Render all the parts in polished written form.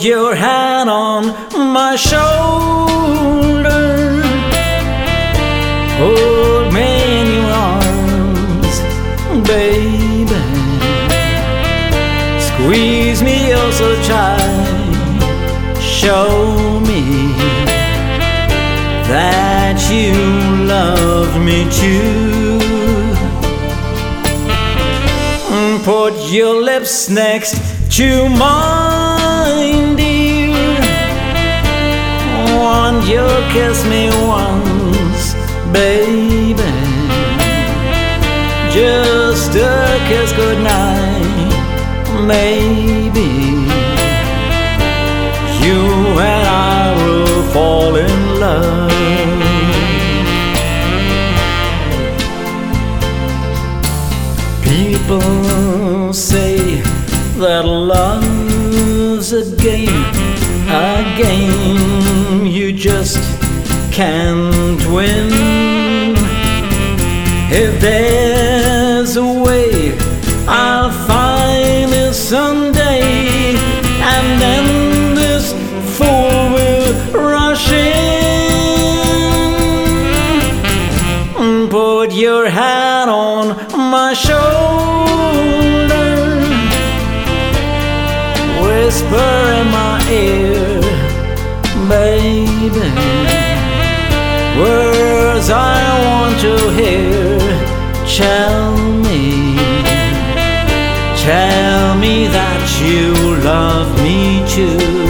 Put your hand on my shoulder, hold me in your arms, baby. Squeeze me oh so tight, show me that you love me too. Put your lips next to mine, dear. Won't you kiss me once, baby? Just a kiss goodnight, maybe. You and I will fall in love. People say that love's a game you just can't win. If there's a way, I'll find it someday, and then this fool will rush in. Put your hand on my shoulder, whisper in my ear, baby, words I want to hear. Tell me that you love me too.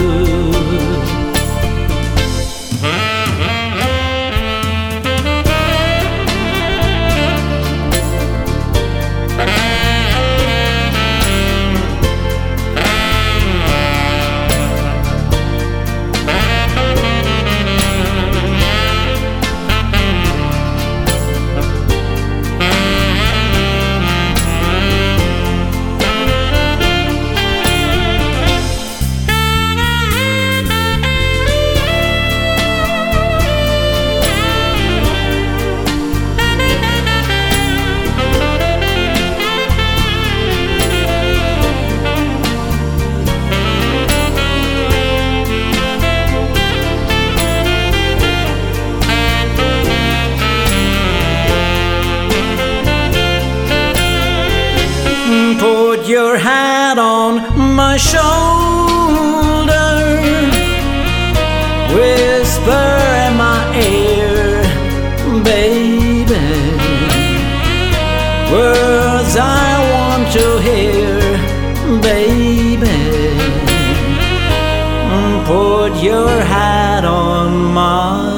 Put your hand on my shoulder, whisper in my ear, baby, words I want to hear, baby. Put your hand on my